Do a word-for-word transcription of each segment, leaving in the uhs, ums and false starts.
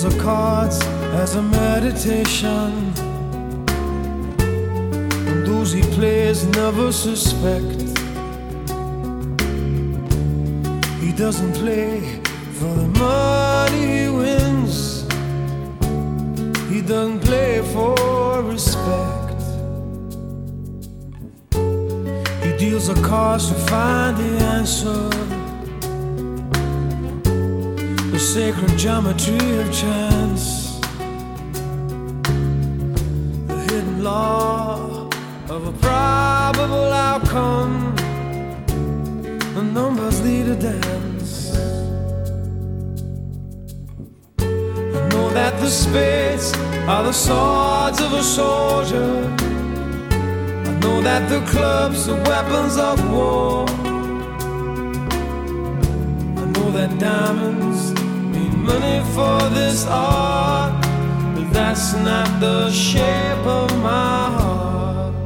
deals the cards as a meditation, and those he plays never suspect. He doesn't play for the money he wins, he doesn't play for respect. He deals the cards to find the answer, the sacred geometry of chance, the hidden law of a probable outcome. The numbers lead a dance. I know that the spades are the swords of a soldier. I know that the clubs are weapons of war. I know that diamonds mean money for this art, but that's not the shape of my heart.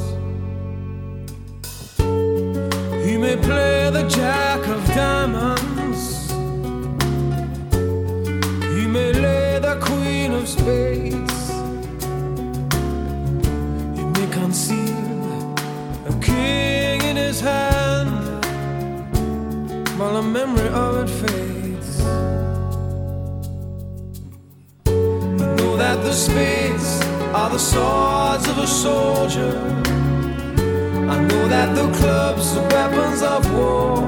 He may play the jack of diamonds, he may lay the queen of spades, he may conceal a king in his hand while the memory of it fades. I know that the spades are the swords of a soldier. I know that the clubs are weapons of war.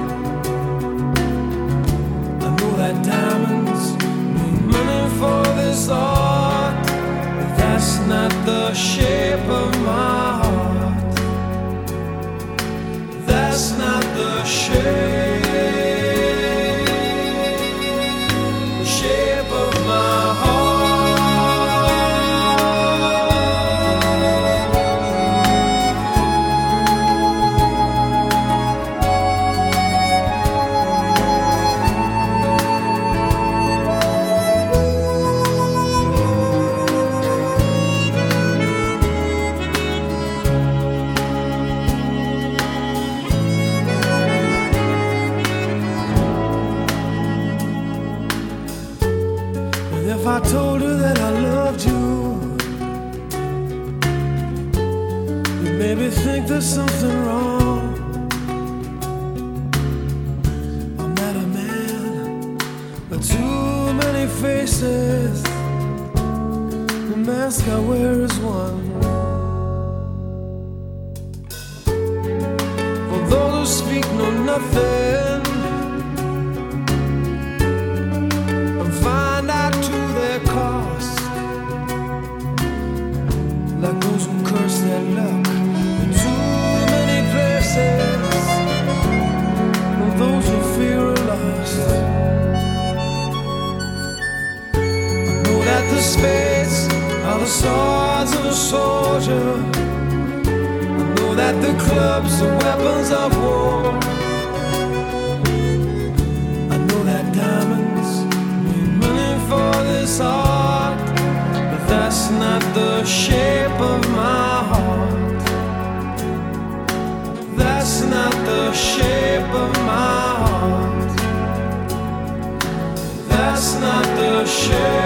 I know that diamonds mean money for this art, but that's not the shape of my heart. That's not the shape, the shape of my heart. If I told her that I loved you, you'd maybe think there's something wrong. I'm not a man, but too many faces. The mask I wear is one. For those who speak know nothing, like those who curse their luck in too many places, or those who fear are lost. I know that the spades are the swords of a soldier. I know that the clubs are weapons of war. I know that diamonds mean money for this art, but that's not the shape of my heart. That's not the shape of my heart. That's not the shape.